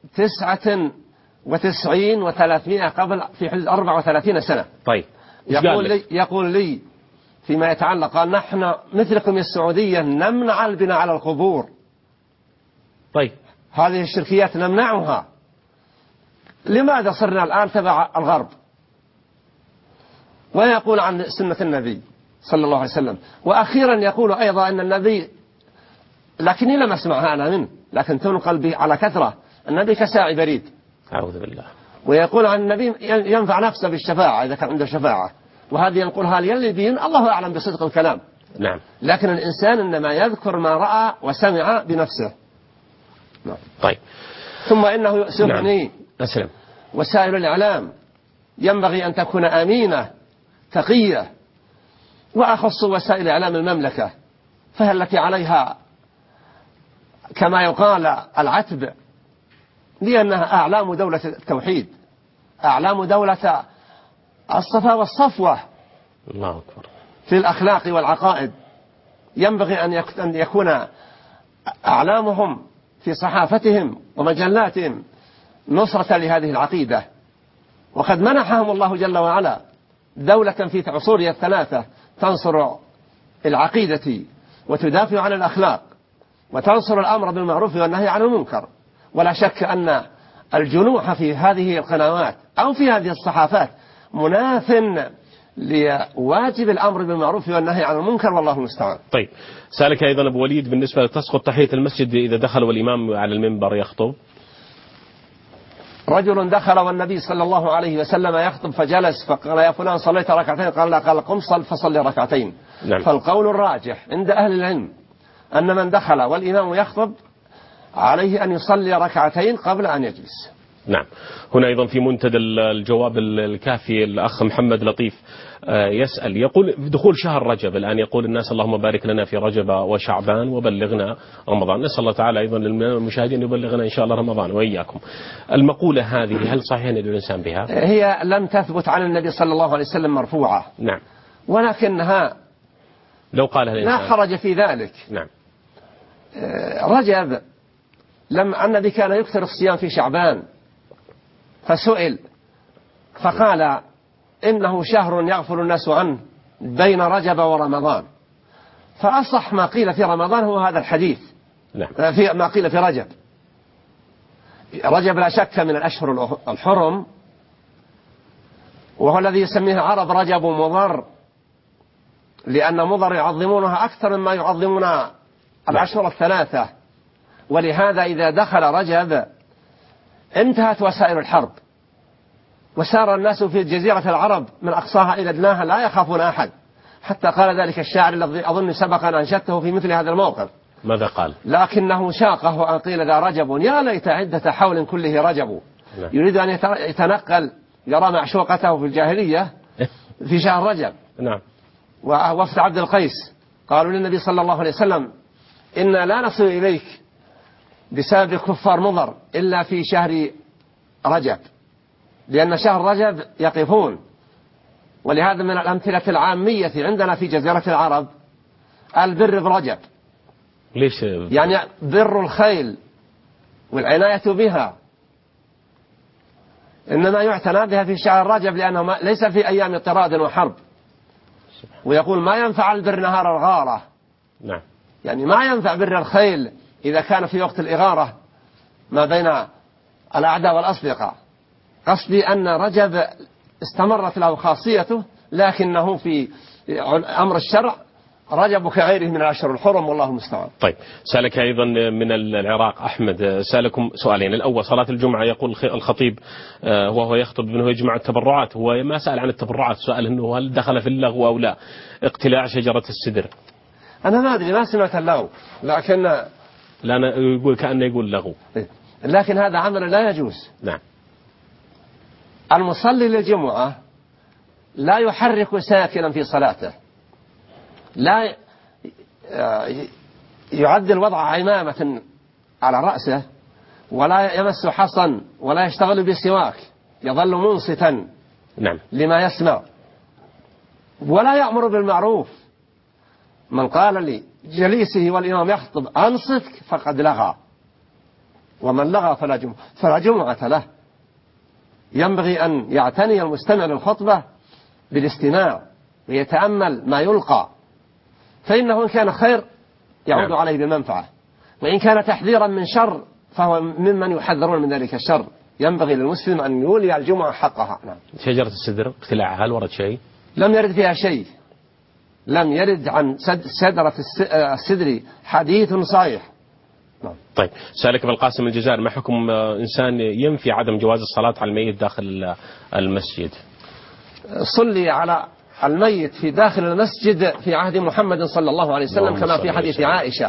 99 و300 قبل، في حدود 34 سنة. طيب. يقول لي فيما يتعلق، قال نحن مثلكم السعودية نمنع البناء على القبور. طيب. هذه الشركيات نمنعها. لماذا صرنا الآن تبع الغرب؟ ويقول عن سنة النبي صلى الله عليه وسلم، وأخيرا يقول أيضا أن النبي، لكني لم أسمعها أنا منه، لكن تنقل به على كثرة، النبي كساعي بريد. أعوذ بالله. ويقول عن النبي ينفع نفسه بالشفاعة إذا كان عنده شفاعة، وهذه ينقلها للذين الله أعلم بصدق الكلام. نعم. لكن الإنسان إنما يذكر ما رأى وسمع بنفسه. نعم. طيب. ثم إنه يؤسفني. نعم. أسلم. وسائل الإعلام ينبغي أن تكون أمينة تقية، وأخص وسائل إعلام المملكة، فهل لك عليها كما يقال العتب، لأنها أعلام دولة التوحيد، أعلام دولة الصفا والصفوة. الله أكبر. في الأخلاق والعقائد، ينبغي أن يكون أعلامهم في صحافتهم ومجلاتهم نصرة لهذه العقيدة. وقد منحهم الله جل وعلا دولة في عصورها الثلاثة تنصر العقيدة وتدافع عن الأخلاق وتنصر الأمر بالمعروف والنهي عن المنكر. ولا شك أن الجنوح في هذه القنوات أو في هذه الصحافات مناف لواجب الأمر بالمعروف والنهي عن المنكر، والله المستعان. طيب سألك أيضا أبو وليد، بالنسبة تسقط تحية المسجد إذا دخل والإمام على المنبر يخطب؟ رجل دخل والنبي صلى الله عليه وسلم يخطب فجلس، فقال يا فلان صليت ركعتين؟ قال لا. قال قم فصلي ركعتين. نعم. فالقول الراجح عند أهل العلم أن من دخل والإمام يخطب عليه أن يصلي ركعتين قبل أن يجلس. نعم. هنا أيضا في منتدى الجواب الكافي الأخ محمد لطيف يسأل، يقول دخول شهر رجب الآن، يقول الناس اللهم بارك لنا في رجب وشعبان وبلغنا رمضان. نسأل الله تعالى أيضا للمشاهدين يبلغنا إن شاء الله رمضان وإياكم. المقولة هذه هل صحيح أن الإنسان بها؟ هي لم تثبت عن النبي صلى الله عليه وسلم مرفوعة. نعم. ولكنها لو قالها الإنسان لا حرج في ذلك. نعم. رجب لما النبي كان يكثر الصيام في شعبان، فسئل فقال إنه شهر يغفل الناس عنه بين رجب ورمضان، فأصح ما قيل في رمضان هو هذا الحديث. نعم. في ما قيل في رجب. رجب لا شك من الأشهر الحرم، وهو الذي يسميه العرب رجب مضر، لأن مضر يعظمونها أكثر مما يعظمون الأشهر الثلاثة. ولهذا إذا دخل رجب انتهت وسائل الحرب، وسار الناس في جزيرة العرب من أقصاها إلى أدناها لا يخافون أحد، حتى قال ذلك الشاعر الذي أظن سبق أن أنشدته في مثل هذا الموقف. ماذا قال؟ لكنه شاقه أن قيل ذا رجب، يا ليت عدة حول كله رجب. يريد أن يتنقل، يرى معشوقته في الجاهلية في شهر رجب، نعم. ووفد عبد القيس قالوا للنبي صلى الله عليه وسلم إنا لا نصل إليك بسبب كفار مضر إلا في شهر رجب، لأن شهر رجب يقفون. ولهذا من الأمثلة العامية عندنا في جزيرة العرب البر برجب. ليش؟ يعني بر الخيل والعناية بها إنما يعتنى بها في شهر رجب، لأنه ليس في أيام اضطراد وحرب. ويقول ما ينفع البر نهار الغارة. نعم. يعني ما ينفع بر الخيل إذا كان في وقت الإغارة ما بين الأعداء والأصدقاء. قصدي أن رجب استمرت له خاصيته، لكنه في أمر الشرع رجب كغيره من الأشهر الحرم، والله المستعان. طيب، سألك أيضا من العراق أحمد، سألكم سؤالين. الأول صلاة الجمعة، يقول الخطيب وهو يخطب أنه يجمع التبرعات، هو ما سأل عن التبرعات، سأل أنه هل دخل في اللغو أو لا. اقتلاع شجرة السدر، أنا ما أدري، ما سمعت اللغو، لكن لا يقول كأنه يقول لغو، لكن هذا عمل لا يجوز. نعم. المصلي للجمعة لا يحرك ساكنا في صلاته، لا يعدل وضع عمامة على رأسه، ولا يمس حصا، ولا يشتغل بسواك، يظل منصتا نعم لما يسمع، ولا يأمر بالمعروف. من قال لي جليسه والإمام يخطب أنصت فقد لغى، ومن لغى فلا جمعة له. ينبغي أن يعتني المستمع للخطبة بالاستماع ويتأمل ما يلقى، فإنه إن كان خير يعود عليه بمنفعة، وإن كان تحذيرا من شر فهو ممن يحذرون من ذلك الشر. ينبغي للمسلم أن يولي الجمعة حقها. نعم. شجرة السدر اقتلاعها هل ورد شيء؟ لم يرد فيها شيء، لم يرد عن شجرة السدر حديث صحيح. طيب، سألك بالقاسم الجزائر، ما حكم إنسان ينفي عدم جواز الصلاة على الميت داخل المسجد؟ صلي على الميت في داخل المسجد في عهد محمد صلى الله عليه وسلم كما في حديث عائشة،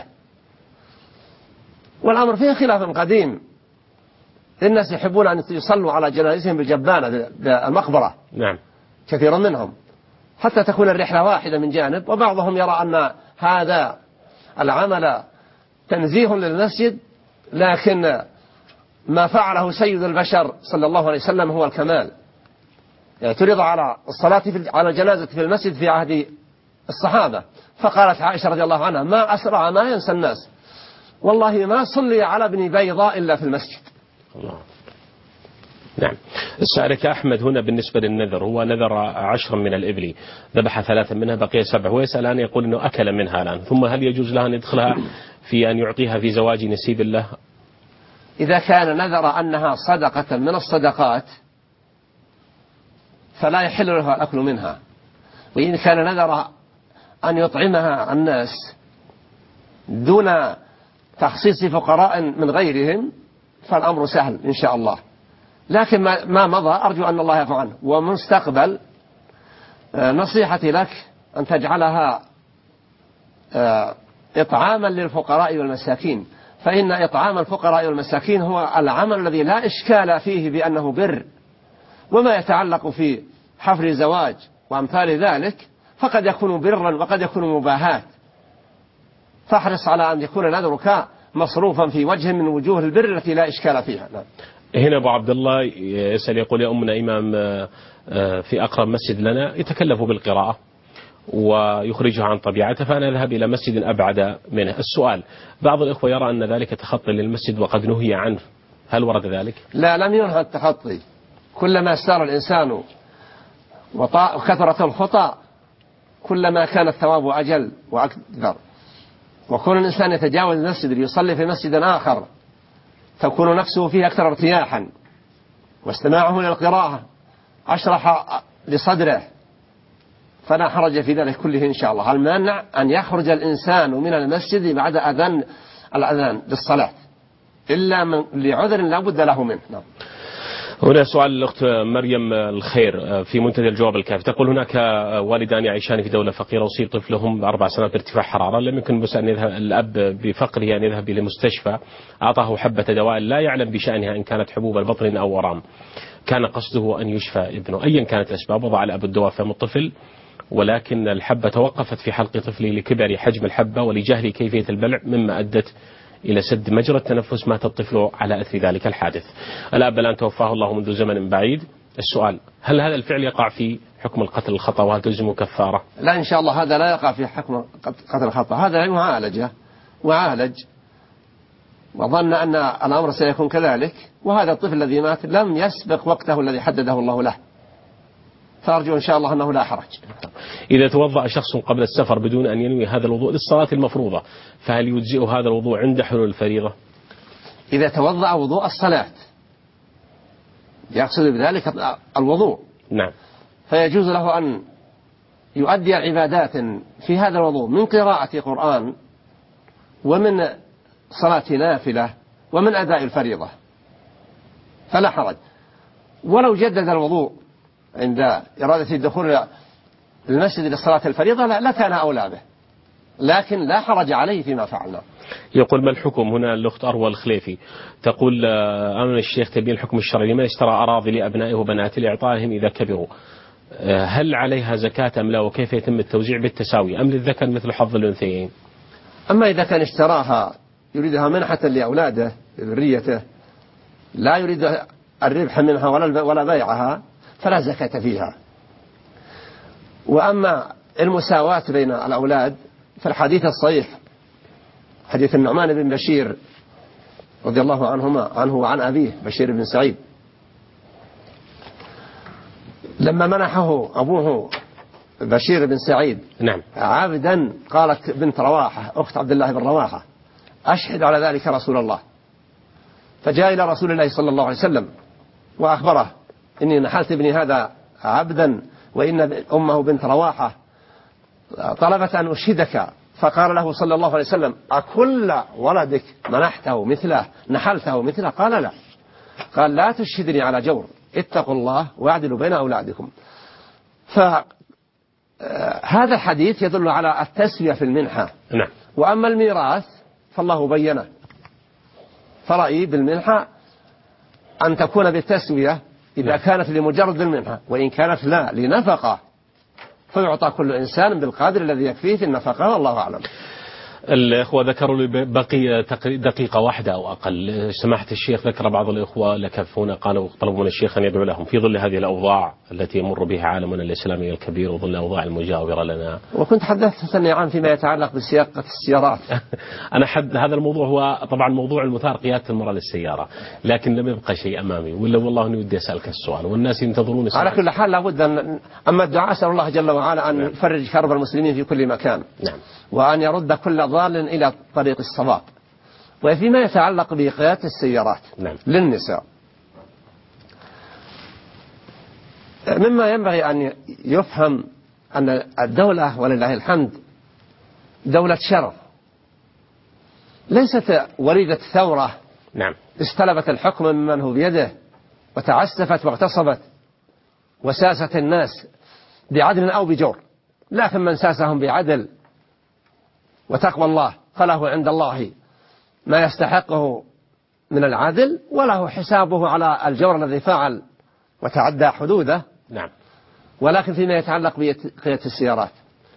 والأمر فيه خلاف قديم. الناس يحبون أن يصلوا على جنازتهم بالجبانة بالمقبرة، نعم، كثير منهم، حتى تكون الرحلة واحدة من جانب، وبعضهم يرى أن هذا العمل تنزيه للمسجد، لكن ما فعله سيد البشر صلى الله عليه وسلم هو الكمال. اعترض على الصلاة على الجنازة في المسجد في عهد الصحابة، فقالت عائشة رضي الله عنها ما أسرع ما ينسى الناس، والله ما صلي على ابن بيضاء إلا في المسجد. الله. نعم. سألك أحمد هنا بالنسبة للنذر، هو نذر 10 من الإبل، ذبح 3 منها، بقي 7، ويسأل الآن يقول أنه أكل منها الآن، ثم هل يجوز له أن يدخلها في أن يعطيها في زواج نسيب الله؟ إذا كان نذر أنها صدقة من الصدقات فلا يحل له الأكل منها، وإن كان نذر أن يطعمها الناس دون تخصيص فقراء من غيرهم فالأمر سهل إن شاء الله. لكن ما مضى أرجو أن الله يعفو عنه. ومستقبل نصيحتي لك أن تجعلها إطعاما للفقراء والمساكين، فإن إطعام الفقراء والمساكين هو العمل الذي لا إشكال فيه بأنه بر، وما يتعلق في حفل زواج وأمثال ذلك فقد يكون برا وقد يكون مباهات. فاحرص على أن يكون نذرك مصروفا في وجه من وجوه البر التي لا إشكال فيها. نعم. هنا أبو عبد الله يسأل يقول يا أمنا إمام في أقرب مسجد لنا يتكلف بالقراءة ويخرجها عن طبيعته، فأنا أذهب إلى مسجد أبعد منه. السؤال، بعض الإخوة يرى أن ذلك تخطي للمسجد وقد نهي عنه، هل ورد ذلك؟ لا، لم ينهى التخطي. كلما استار الإنسان وكثرة الخطأ كلما كان الثواب أجل وأكثر. وكون الإنسان يتجاوز المسجد ليصلي في مسجد آخر تكون نفسه فيه أكثر ارتياحا، واستماعه للقراءة أشرح لصدره، فلا حرج في ذلك كله إن شاء الله. المانع أن يخرج الإنسان من المسجد بعد الأذان للصلاة إلا لعذر لا بد له منه. نعم. هنا سؤال الأخت مريم الخير في منتدى الجواب الكافي، تقول هناك والدان يعيشان في دولة فقيرة أصيب طفلهم ب4 سنوات بارتفاع حرارة، لم يكن بس أن يذهب الأب بفقره أن يذهب إلى المستشفى، أعطاه حبة دواء لا يعلم بشأنها إن كانت حبوب البطن أو ورام، كان قصده أن يشفى ابنه، أيا كانت الأسباب، وضع الأب الدواء في فم الطفل ولكن الحبة توقفت في حلق طفلي لكبر حجم الحبة ولجهل كيفية البلع، مما أدت إلى سد مجرى التنفس، مات الطفل على أثر ذلك الحادث. الأب الآن توفاه الله منذ زمن بعيد. السؤال: هل هذا الفعل يقع في حكم القتل الخطأ وهل تلزم كفارة؟ لا إن شاء الله هذا لا يقع في حكم قتل الخطأ، هذا معالجة وعالج وظن أن الأمر سيكون كذلك، وهذا الطفل الذي مات لم يسبق وقته الذي حدده الله له، فأرجو إن شاء الله أنه لا حرج. إذا توضأ شخص قبل السفر بدون أن ينوي هذا الوضوء للصلاة المفروضة، فهل يجزئ هذا الوضوء عند حلول الفريضة؟ إذا توضأ وضوء الصلاة يقصد بذلك الوضوء، نعم، فيجوز له أن يؤدي عبادات في هذا الوضوء من قراءة قرآن ومن صلاة نافلة ومن أداء الفريضة، فلا حرج. ولو جدد الوضوء عند إرادة الدخول المسجد للصلاة الفريضة لا كان أولى به، لكن لا حرج عليه فيما فعلنا. يقول: ما الحكم؟ هنا الأخت أروى الخليفي تقول: أمن الشيخ تبين الحكم الشرعي لمن اشترى أراضي لأبنائه وبناته لإعطائهم إذا كبروا، هل عليها زكاة أم لا؟ وكيف يتم التوزيع بالتساوي أم للذكر مثل حظ الأنثيين؟ أما إذا كان اشتراها يريدها منحة لأولاده لذريته، لا يريد الربح منها ولا بيعها، فلا زكاة فيها. وأما المساواة بين الأولاد فالحديث الصحيح حديث النعمان بن بشير رضي الله عنه وعن أبيه بشير بن سعيد، لما منحه أبوه بشير بن سعيد نعم عبدا، قالت بنت رواحة أخت عبد الله بن رواحة: أشهد على ذلك رسول الله. فجاء إلى رسول الله صلى الله عليه وسلم وأخبره: إني نحلت ابني هذا عبدا وإن أمه بنت رواحة طلبت أن أشهدك. فقال له صلى الله عليه وسلم: أكل ولدك منحته مثله نحلته مثله؟ قال: لا. قال: لا تشهدني على جور، اتقوا الله واعدلوا بين أولادكم. فهذا الحديث يدل على التسوية في المنحة. نعم. وأما الميراث فالله بينه، فرأيي بالمنحة أن تكون بالتسوية إذا كانت لمجرد المنحة، وإن كانت لا لنفقة فيعطى كل إنسان بالقدر الذي يكفيه في النفقة، والله أعلم. الإخوة ذكروا لي بقي دقيقة واحدة أو أقل. سماحة الشيخ ذكر بعض الإخوة لكفونا قالوا طلبوا من الشيخ أن يدعو لهم في ظل هذه الأوضاع التي يمر بها عالمنا الإسلامي الكبير وظل الأوضاع المجاورة لنا. وكنت حدثتني عن فيما يتعلق بسياقة السيارات. أنا هذا الموضوع هو طبعا موضوع المثار قيادة المرأة للسيارة، لكن لم يبقى شيء أمامي، ولا والله إني ودي أسألك السؤال والناس ينتظرون. على كل حال لابد أن أما الدعاء أسأل الله جل وعلا أن يفرج كرب المسلمين في كل مكان. نعم. وأن يرد كل ضال إلى طريق الصواب. وفيما يتعلق بقيادة السيارات نعم. للنساء، مما ينبغي أن يفهم أن الدولة ولله الحمد دولة شرف، ليست وليدة ثورة نعم. استلبت الحكم ممن هو بيده وتعسفت واغتصبت وساست الناس بعدل أو بجور، لكن من ساسهم بعدل وتقوى الله فله عند الله ما يستحقه من العدل، وله حسابه على الجور الذي فعل وتعدى حدوده. نعم. ولكن فيما يتعلق بقيادة السيارات،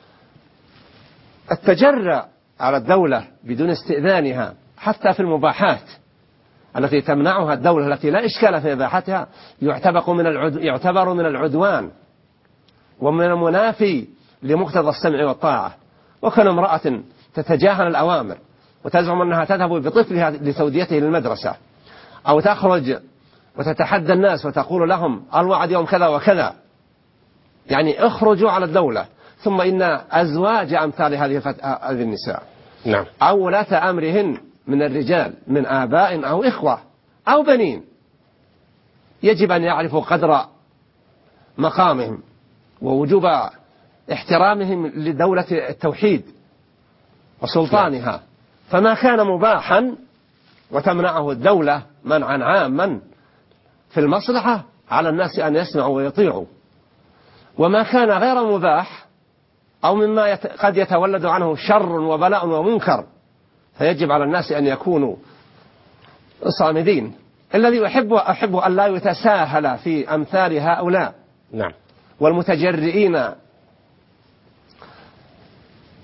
التجرع على الدولة بدون استئذانها حتى في المباحات التي تمنعها الدولة التي لا إشكال في إباحتها يعتبر من العدوان ومن المنافي لمقتضى السمع والطاعة. وكان امرأة تتجاهل الأوامر وتزعم أنها تذهب بطفلها لتوديته للمدرسة، أو تخرج وتتحدى الناس وتقول لهم الوعد يوم كذا وكذا، يعني اخرجوا على الدولة. ثم إن أزواج أمثال هذه النساء نعم. أو ولاة أمرهن من الرجال من آباء أو إخوة أو بنين يجب أن يعرفوا قدر مقامهم ووجوب احترامهم لدولة التوحيد وسلطانها. فما كان مباحا وتمنعه الدولة منعا عاما في المصلحة على الناس أن يسمعوا ويطيعوا، وما كان غير مباح أو مما قد يتولد عنه شر وبلاء ومنكر فيجب على الناس أن يكونوا صامدين. الذي أحب أن لا يتساهل في أمثال هؤلاء نعم. والمتجرئين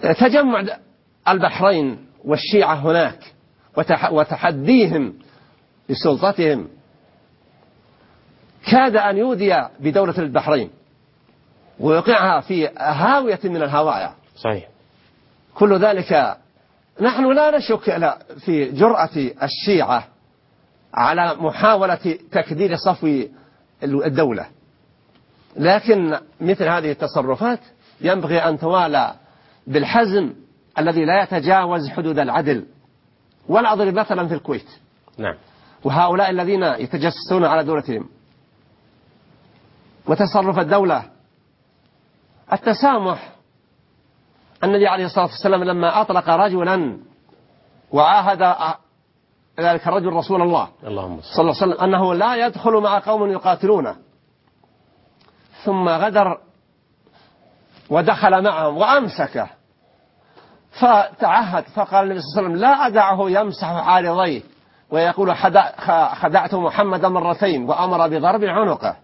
تجمع البحرين والشيعة هناك وتحديهم لسلطتهم كاد أن يودي بدولة البحرين ويوقعها في هاوية من الهوايا. صحيح. كل ذلك نحن لا نشك في جرأة الشيعة على محاولة تكدير صفو الدولة، لكن مثل هذه التصرفات ينبغي أن توالى بالحزم الذي لا يتجاوز حدود العدل. ولا أضرب مثلا في الكويت. نعم. وهؤلاء الذين يتجسسون على دولتهم وتصرف الدولة، التسامح. النبي عليه الصلاة والسلام لما أطلق رجلا وعاهد ذلك الرجل رسول الله صلى الله عليه وسلم أنه لا يدخل مع قوم يقاتلونه، ثم غدر ودخل معهم وأمسكه، فتعهد فقال النبي صلى الله عليه وسلم لا أدعه يمسح عارضيه ويقول خدعت محمدا مرتين، وأمر بضرب عنقه.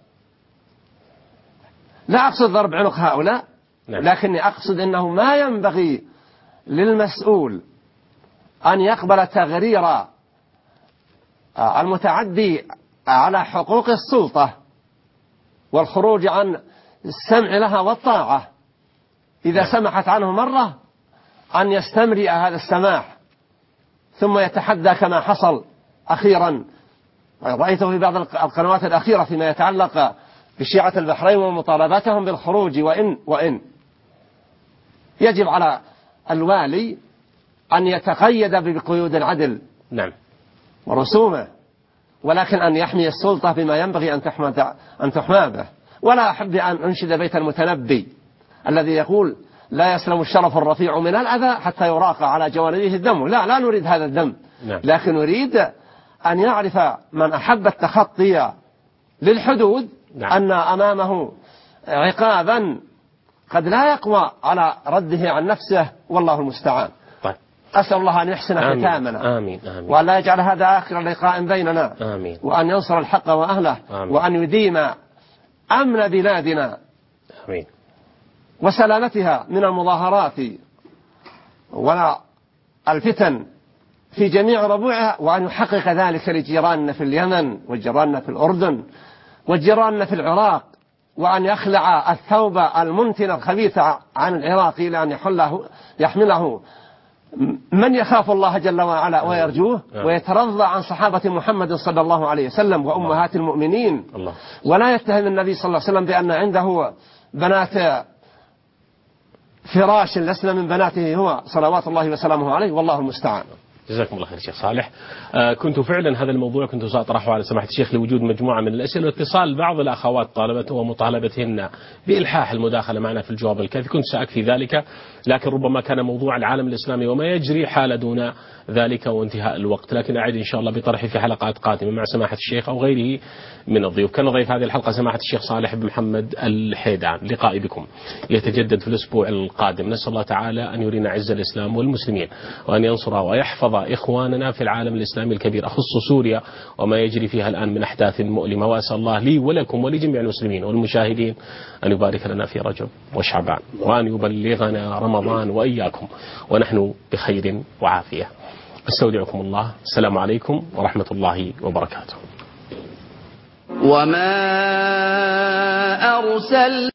لا أقصد ضرب عنق هؤلاء، لكني أقصد أنه ما ينبغي للمسؤول أن يقبل تغرير المتعدي على حقوق السلطة والخروج عن السمع لها والطاعة. إذا سمحت عنه مرة أن يستمرئ هذا السماح ثم يتحدى كما حصل أخيرا، رأيته في بعض القنوات الأخيرة فيما يتعلق بشيعة البحرين ومطالبتهم بالخروج. وإن يجب على الوالي أن يتقيد بقيود العدل ورسومه، ولكن أن يحمي السلطة بما ينبغي أن تحمى به. ولا أحب أن أنشد بيت المتنبي الذي يقول لا يسلم الشرف الرفيع من الأذى حتى يراق على جوانبه الدم. لا نريد هذا الدم، لكن نريد أن يعرف من أحب التخطي للحدود أن أمامه عقابا قد لا يقوى على رده عن نفسه، والله المستعان. أسأل الله أن يحسن ختامنا، آمين. وأن لا يجعل هذا آخر لقاء بيننا، آمين. وأن ينصر الحق وأهله، آمين. وأن يديم أمن بلادنا، آمين. وسلامتها من المظاهرات والفتن في جميع ربوعها، وأن يحقق ذلك لجيراننا في اليمن وجيراننا في الأردن وجيراننا في العراق، وأن يخلع الثوب المنتن الخبيث عن العراق إلى أن يحمله من يخاف الله جل وعلا ويرجوه ويترضى عن صحابة محمد صلى الله عليه وسلم وأمهات المؤمنين، ولا يتهم النبي صلى الله عليه وسلم بأن عنده بنات فراش لسنا من بناته هو صلوات الله وسلامه عليه، والله المستعان. جزاكم الله خير شيخ صالح. كنت فعلا هذا الموضوع كنت سأطرحه على سماحة الشيخ لوجود مجموعة من الأسئلة واتصال بعض الأخوات طالبته ومطالبتهن بإلحاح المداخلة معنا في الجواب الكافي. كنت سأكفي ذلك، لكن ربما كان موضوع العالم الإسلامي وما يجري حال دون ذلك وانتهاء الوقت، لكن أعد إن شاء الله بطرحه في حلقات قادمة مع سماحة الشيخ أو غيره من الضيوف. كان ضيف هذه الحلقة سماحة الشيخ صالح بن محمد الحيدان. لقائي بكم يتجدد في الأسبوع القادم. نسأل الله تعالى أن يرينا عز الإسلام والمسلمين، وأن ينصر ويحفظ إخواننا في العالم الإسلامي الكبير، أخص سوريا وما يجري فيها الآن من أحداث مؤلمة. وأسأل الله لي ولكم ولجميع المسلمين والمشاهدين أن يبارك لنا في رجب وشعبان، وأن يبلغنا رمضان وإياكم ونحن بخير وعافية. استودعكم الله. السلام عليكم ورحمة الله وبركاته. وما أرسل